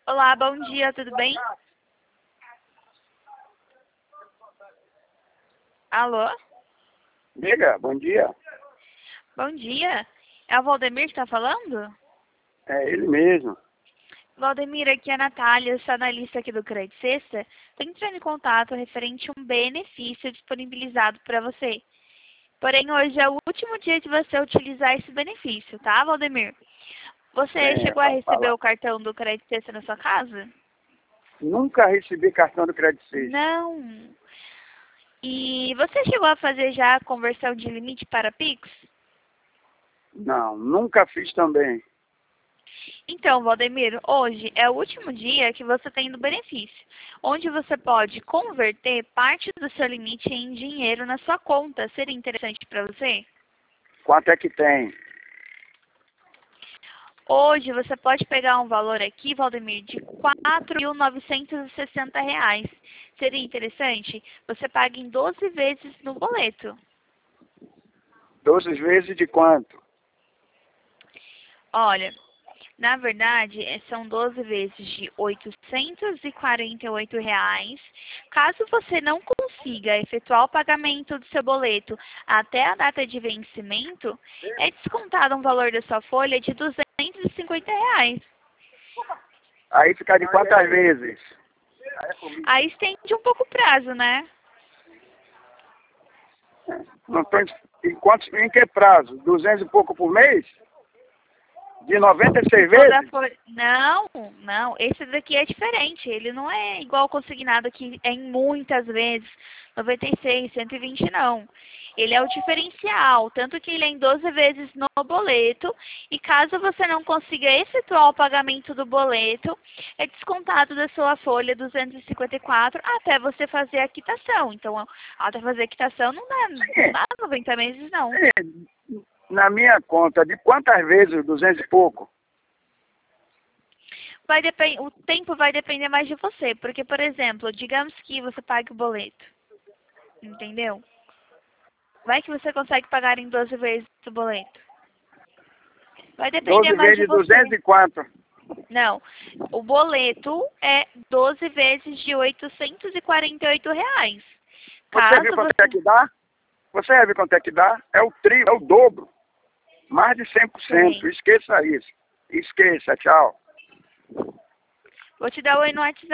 Olá, bom dia, tudo bem? Alô? Diga, bom dia. Bom dia. É o Valdemir que está falando? É ele mesmo. Valdemir, aqui é a Natália, eu sou analista aqui do Crédito Sexta. Estou entrando em contato referente a um benefício disponibilizado para você. Porém, hoje é o último dia de você utilizar esse benefício, tá, Valdemir? Você É, chegou a pode receber falar. o cartão do Crédito Sexta na sua casa? Nunca recebi cartão do Crédito Suisse. Não. E você chegou a fazer já a conversão de limite para Pix? Não, nunca fiz também. Então, Valdemiro, hoje é o último dia que você tem do benefício, onde você pode converter parte do seu limite em dinheiro na sua conta. Seria interessante para você? Quanto é que tem? Hoje você pode pegar um valor aqui, Valdemir, de R$ 4.960. Seria interessante? Você paga em 12 vezes no boleto. 12 vezes de quanto? Olha, na verdade, são 12 vezes de R$ 848. Caso você não consiga efetuar o pagamento do seu boleto até a data de vencimento, é descontado um valor da sua folha de R$ 250. Aí fica de quantas vezes? Aí estende um pouco o prazo, né? Não tô em que prazo? 200 e pouco por mês? De Se 96 for da vezes? folha... Não, não. Esse daqui é diferente. Ele não é igual ao consignado que é em muitas vezes. 96, 120 não. Ele é o diferencial. Tanto que ele é em 12 vezes no boleto. E caso você não consiga efetuar o pagamento do boleto, é descontado da sua folha 254 até você fazer a quitação. Então, até fazer a quitação não Sim, dá 90 meses, não. sim. Na minha conta, de quantas vezes? 200 e pouco? O tempo vai depender mais de você, porque, por exemplo, digamos que você pague o boleto, entendeu? Vai que você consegue pagar em 12 vezes o boleto. Vai depender 12 mais vezes de de 200 você. e quanto? Não, o boleto é 12 vezes de R$ 848. Você viu Caso quanto é você... que dá? Você viu quanto é que dá? É o triplo, é o dobro. Mais de 100%. Sei. Esqueça isso. Esqueça. Tchau. Vou te dar o oi no WhatsApp.